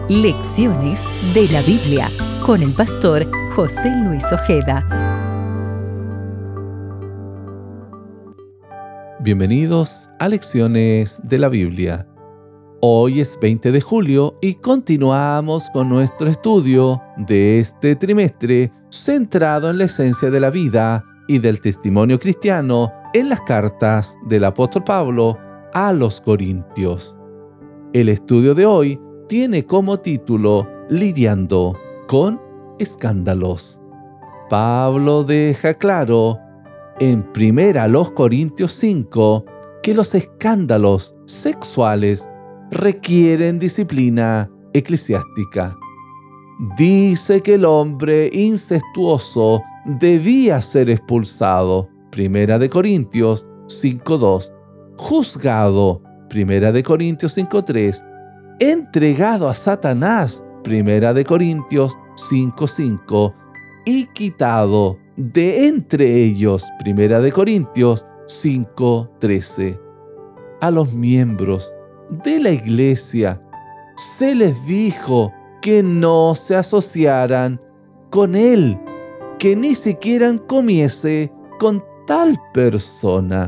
Lecciones de la Biblia con el pastor José Luis Ojeda. Bienvenidos a Lecciones de la Biblia. Hoy es 20 de julio y continuamos con nuestro estudio de este trimestre centrado en la esencia de la vida y del testimonio cristiano en las cartas del apóstol Pablo a los Corintios. El estudio de hoy tiene como título Lidiando con escándalos. Pablo deja claro en 1 Corintios 5 que los escándalos sexuales requieren disciplina eclesiástica. Dice que el hombre incestuoso debía ser expulsado, 1 Corintios 5:2, juzgado, 1 Corintios 5:3, entregado a Satanás, 1 Corintios 5:5, y quitado de entre ellos, 1 Corintios 5:13. A los miembros de la iglesia se les dijo que no se asociaran con él, que ni siquiera comiese con tal persona.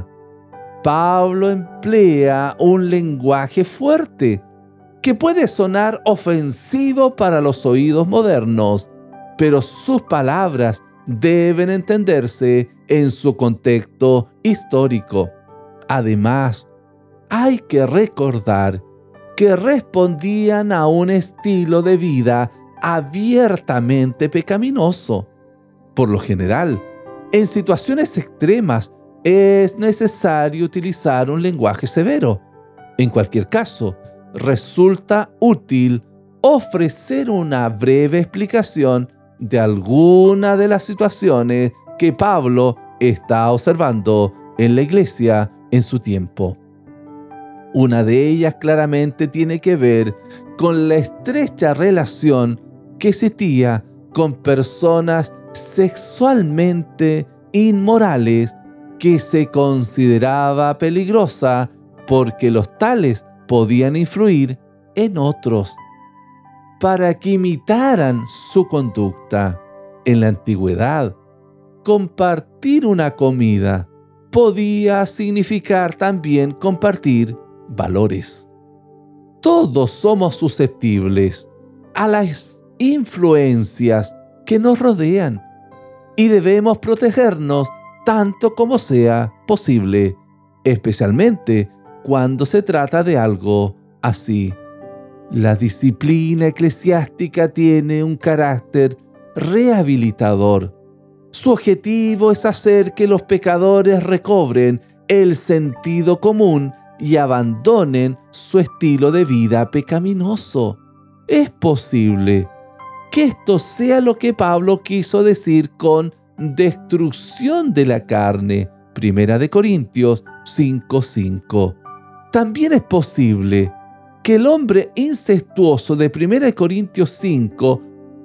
Pablo emplea un lenguaje fuerte que puede sonar ofensivo para los oídos modernos, pero sus palabras deben entenderse en su contexto histórico. Además, hay que recordar que respondían a un estilo de vida abiertamente pecaminoso. Por lo general, en situaciones extremas es necesario utilizar un lenguaje severo. En cualquier caso, resulta útil ofrecer una breve explicación de alguna de las situaciones que Pablo está observando en la iglesia en su tiempo. Una de ellas claramente tiene que ver con la estrecha relación que existía con personas sexualmente inmorales que se consideraba peligrosa porque los tales podían influir en otros para que imitaran su conducta. En la antigüedad, compartir una comida podía significar también compartir valores. Todos somos susceptibles a las influencias que nos rodean y debemos protegernos tanto como sea posible, especialmente cuando se trata de algo así. La disciplina eclesiástica tiene un carácter rehabilitador. Su objetivo es hacer que los pecadores recobren el sentido común y abandonen su estilo de vida pecaminoso. Es posible que esto sea lo que Pablo quiso decir con destrucción de la carne, 1 Corintios 5:5. También es posible que el hombre incestuoso de 1 Corintios 5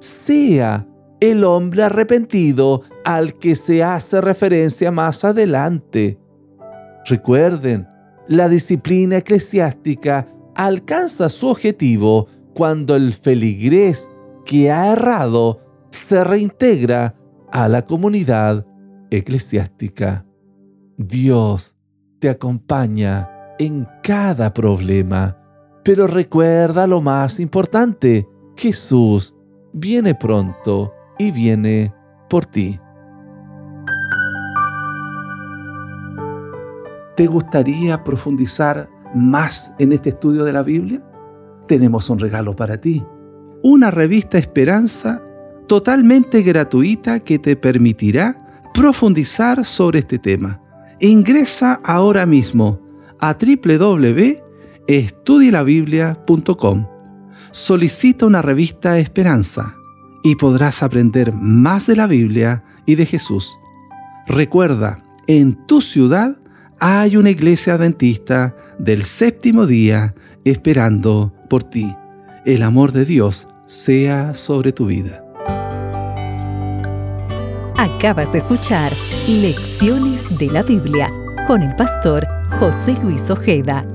sea el hombre arrepentido al que se hace referencia más adelante. Recuerden, la disciplina eclesiástica alcanza su objetivo cuando el feligrés que ha errado se reintegra a la comunidad eclesiástica. Dios te acompaña en cada problema, pero recuerda lo más importante: Jesús viene pronto y viene por ti. ¿Te gustaría profundizar más en este estudio de la Biblia? Tenemos un regalo para ti: una revista Esperanza totalmente gratuita que te permitirá profundizar sobre este tema. Ingresa ahora mismo a www.estudielabiblia.com. Solicita una revista Esperanza y podrás aprender más de la Biblia y de Jesús. Recuerda, en tu ciudad hay una iglesia adventista del séptimo día esperando por ti. El amor de Dios sea sobre tu vida. Acabas de escuchar Lecciones de la Biblia con el pastor José Luis Ojeda.